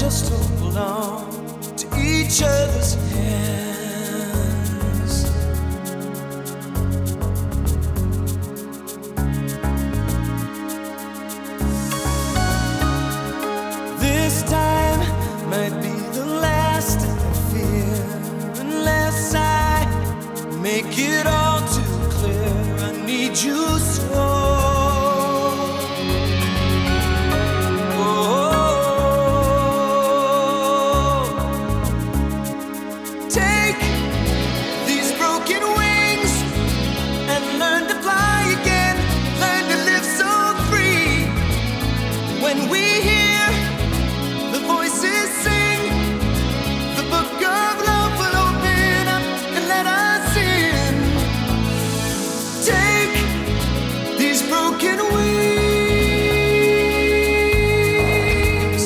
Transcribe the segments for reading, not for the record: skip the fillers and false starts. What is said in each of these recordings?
just hold on to each other's hands. This time might be the last I fear, unless I make it all too clear. I need you so. When we hear the voices sing, the book of love will open up and let us in. Take these broken wings,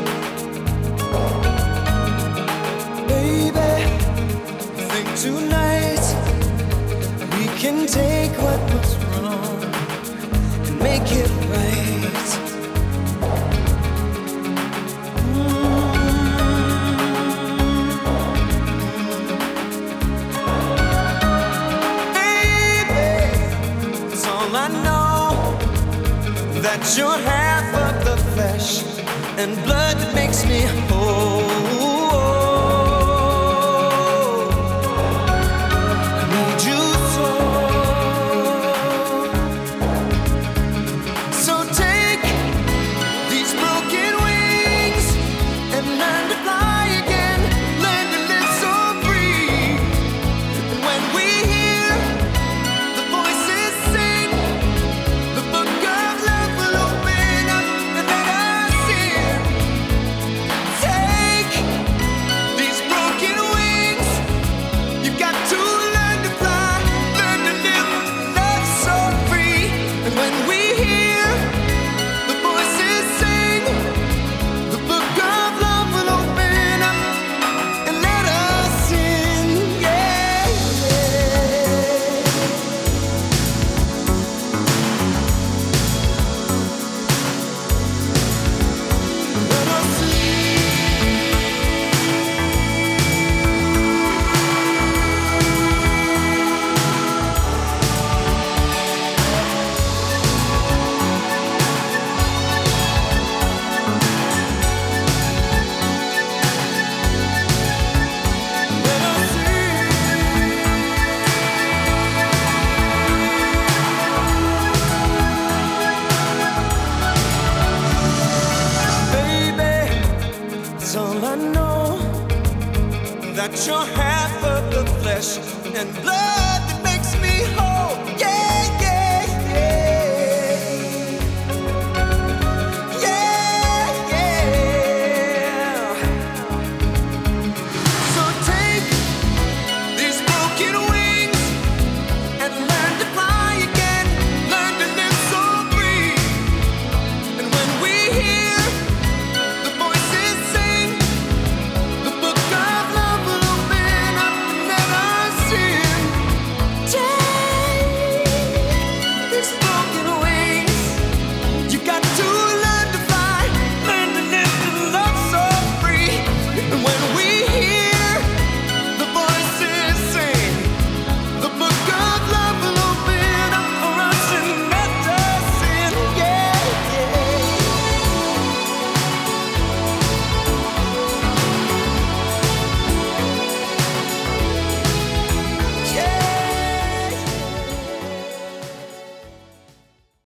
baby. I think tonight we can take what was wrong and make it right. I know that you're half of the flesh and blood that makes me whole. I need you so. So take these broken wings and learn to fly again. Learn to live so free. And when we hear the voices sing, the book of love will open up and let us in. Take these broken wings. You've got to learn to fly, learn to live, love so free. And when we hear the voices sing, the book of love will open up and let us in. Yeah, let us in. Baby, it's all I know, that you're half of the flesh and blood